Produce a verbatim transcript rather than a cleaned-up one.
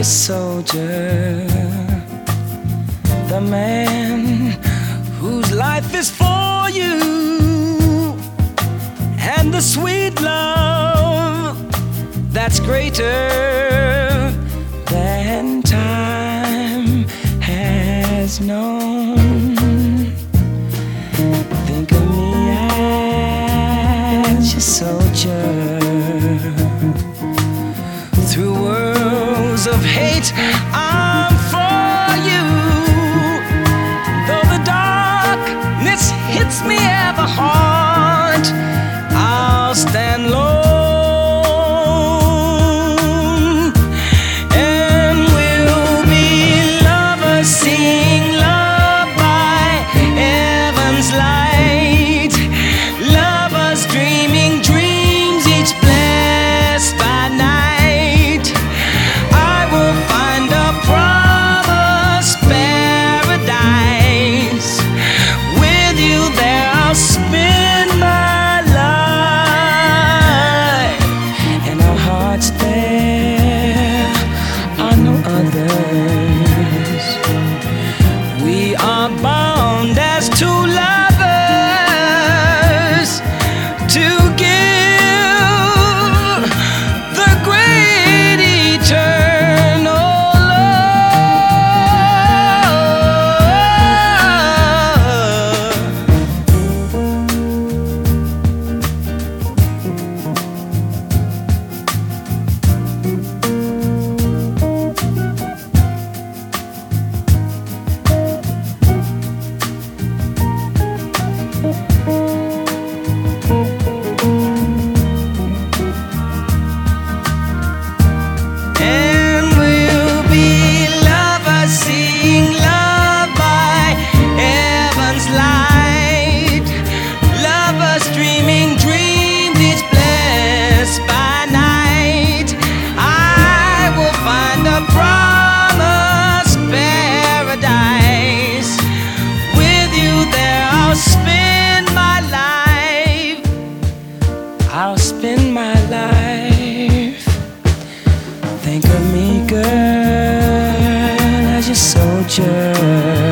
soldier, the man whose life is for you, and the sweet love that's greater than time has known. Think of me as your soldier. Through worlds of hate, I'm for you. Though the darkness hits me ever hard, I'll stand alone. And we'll be lovers, sing love by heaven's light. Lovers dreaming dreams, each blessed by night. We are bound as two lovers to give the great eternal I'll spend my life. Think of me, girl, as your soldier.